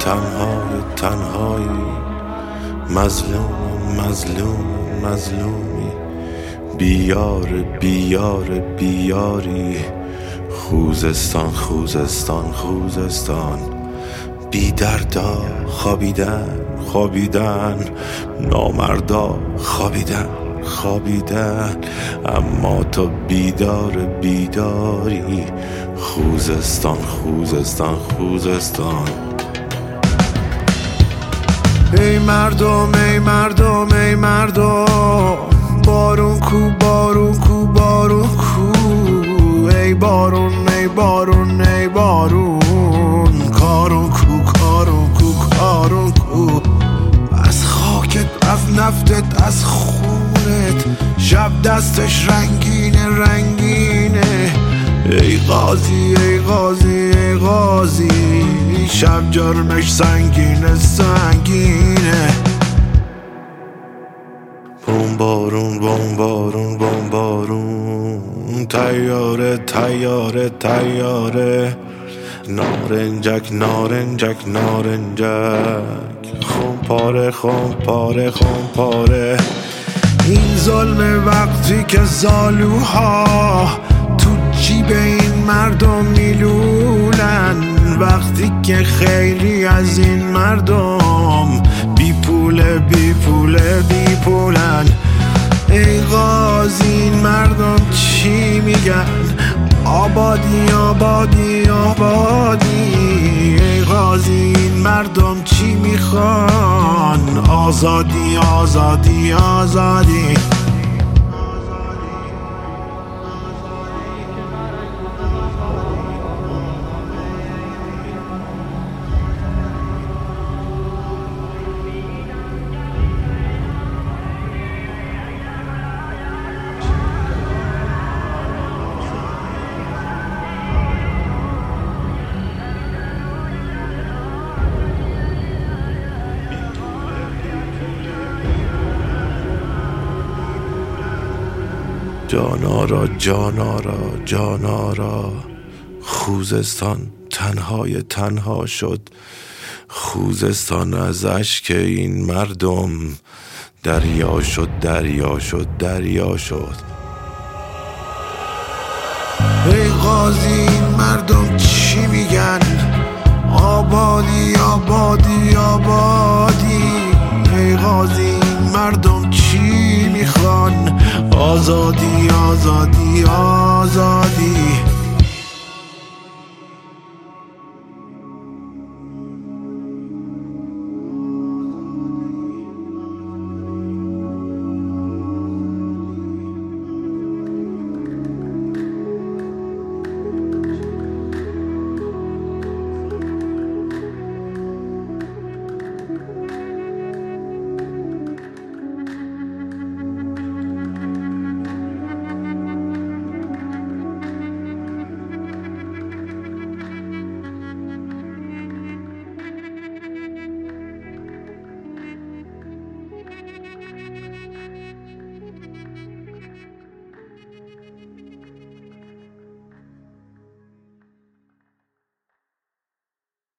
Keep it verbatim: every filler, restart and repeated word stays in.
تنهای تنهایی، مظلوم مظلوم مظلومی، بیار بیار بیاری، خوزستان خوزستان خوزستان. بی دردا خوابیدن خوابیدن، نامردا خوابیدن خوابیدن، اما تو بیدار بیداری، خوزستان خوزستان خوزستان. ای مردم ای مردم ای مردم، بارون کو بارون کو بارون کو، ای بارون ای بارون ای بارون، کارون کو کارون کو کارون کو. از خاکت از نفتت از خونت، شب دستش رنگینه رنگینه، ای غازی ای غازی ای غازی، شب جرمش سنگینه سنگینه. بمبارون بمبارون بمبارون، تیاره تیاره تیاره، نارنجک نارنجک نارنجک، خون پاره خون پاره خون پاره. این ظلم وقتی که زالوها تو جیب این مردم میلولن، وقتی که خیلی از این مردم بی پوله بی پوله بی پولن. ای غازی این مردم چی میگن؟ آبادی آبادی آبادی. ای غازی این مردم چی میخوان؟ آزادی آزادی آزادی. جانارا جانارا جانارا، خوزستان تنهای تنها شد، خوزستان از اشک این مردم دریا شد دریا شد دریا شد. ای غازی این مردم چی میگن؟ آبادی آبادی آبادی. ای غازی این مردم چی میخوان؟ آزادی آزادی آزادی.